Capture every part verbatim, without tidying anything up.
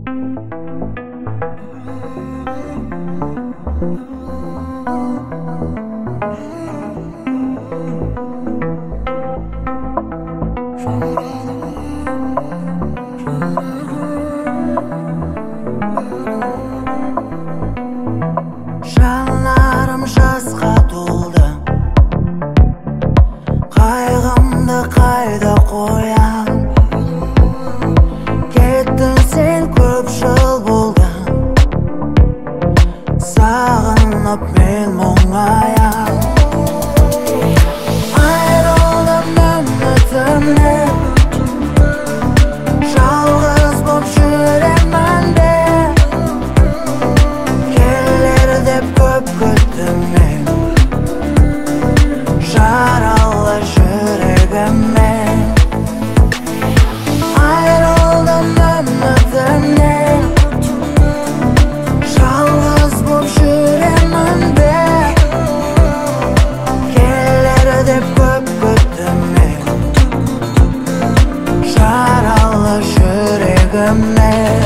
Жанарым жасқа толды, қайғымды қайда қоям? Кеттің сен, көп жыл болды, сағынып мен мұңаям. Айрылдым үмітімнен, жалғыз боп жүремін бе? Келер деп көп күттім мен, жаралы жүрегіммен. Айрылдым үмітімнен, жалғыз боп жүремін бе? Келер деп көп күттім мен, жаралы жүрегіммен.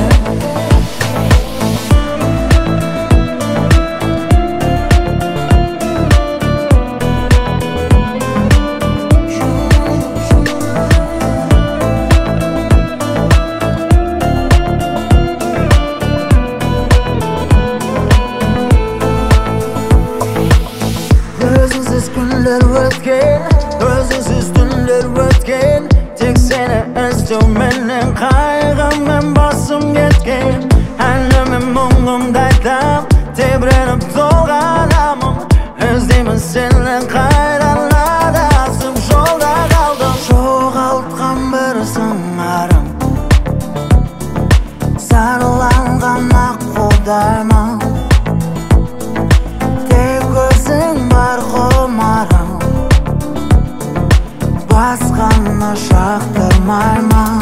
Өзіңсіз күндер өткен, өзіңсіз түндер өткен, тек сені іздеу менен қайғыммен басым кеткен. Әніммен мұңымды айтам, тебіреніп толғанамын, іздеймін сені қайдан адасып жолда қалдым. Жоғалтқан бір сыңарым, сарыланған ақ қолдарым, тек өзің бар құмарым, басқаны жақтырмаймын.